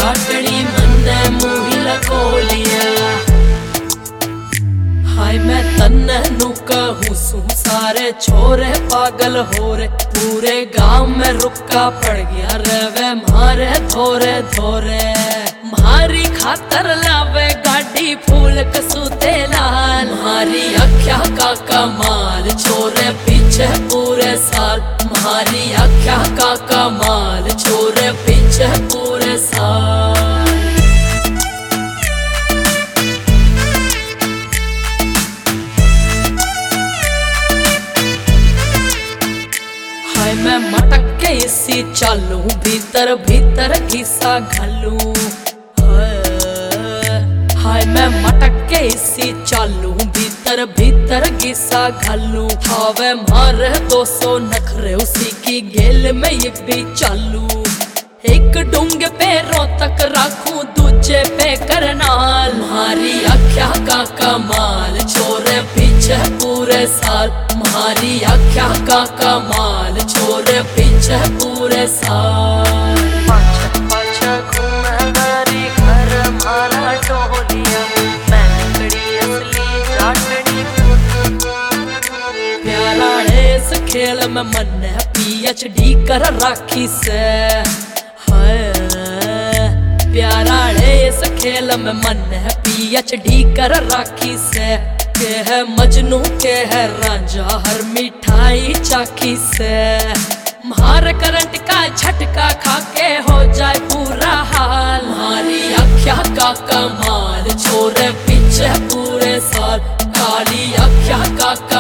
जाटनी मन्ने मुही लकोलिया। हाय मैं तन्ने नू कहूं सू सारे छोरे पागल हो रे, पूरे गांव में रुका पड़ गया रे मारे धोरे धोरे। मारी खातर लावे गाड़ी फूल कसूते लाल, मारी अख्या का कमाल छोरे पीछे पूरे साल। मारी अख्या का कमाल छोरे पीछे पूरे साल। हाय मैं मटक के इसी चालू, भीतर भीतर घिसा घालू। हाय मैं मटक के इसी चालू, भीतर भीतर घिसा घालू। हावे मारे 200 नखरे उसी की गेल में ये भी चालू। एक डूंगे पैरों तक राखूं दूजे पे करनाल, मारी अख्या का कमाल छोरे पीछे पूरे साल। मारी अख्या का कमाल छोरे पीछे पूरे साल। पाछा पाछा घूमे गारी घर मारा टोलिया, मैं कड़ी असली जाटनी। प्यारा इस खेल में मन PhD कर राखी से। प्यारा इस खेल में मन PhD कर राखी से। के है मजनू के है रांझा हर मिठाई चाखी से। मार करंट का झटका खाके हो जाए पूरा हाल, मारी अख्या का कमाल छोरे पीछे पूरे साल। काली अख्या का